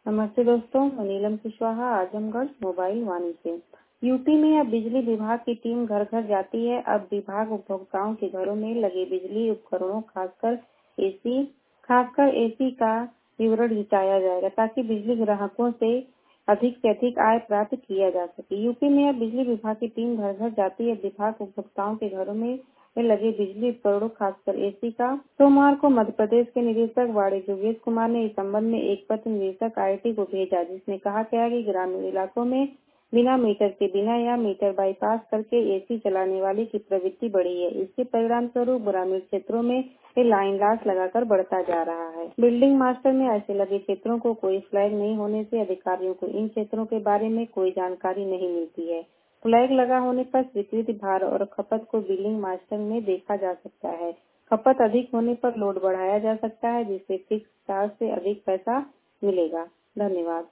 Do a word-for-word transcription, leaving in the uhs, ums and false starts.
नमस्ते दोस्तों, मैं नीलम कुशवाहा, आजमगढ़ मोबाइल वाणी से। यूपी में अब बिजली विभाग की टीम घर घर जाती है। अब विभाग उपभोक्ताओं के घरों में लगे बिजली उपकरणों खासकर एसी खासकर एसी का विवरण जुटाया जाएगा ताकि बिजली ग्राहकों से अधिक से अधिक आय प्राप्त किया जा सके। यूपी में अब बिजली विभाग की टीम घर घर जाती है। विभाग उपभोक्ताओं के घरों में लगे बिजली उपकरणों खासकर एसी का सोमवार को मध्य प्रदेश के निदेशक वाणिज्य योगेश कुमार ने इस संबंध में एक पत्र निदेशक आईटी को भेजा, जिसमें कहा गया है कि ग्रामीण इलाकों में बिना मीटर के बिना या मीटर बाईपास करके एसी चलाने वाली की प्रवृत्ति बढ़ी है। इसके परिणाम स्वरूप ग्रामीण क्षेत्रों में लाइन लाश लगाकर बढ़ता जा रहा है। बिल्डिंग मास्टर में ऐसे लगे क्षेत्रों को कोई फ्लैग नहीं होने से अधिकारियों को इन क्षेत्रों के बारे में कोई जानकारी नहीं मिलती है। फ्लैग लगा होने पर स्वीकृति भार और खपत को बिलिंग मास्टर में देखा जा सकता है। खपत अधिक होने पर लोड बढ़ाया जा सकता है, जिससे फिक्स चार्ज से अधिक पैसा मिलेगा। धन्यवाद।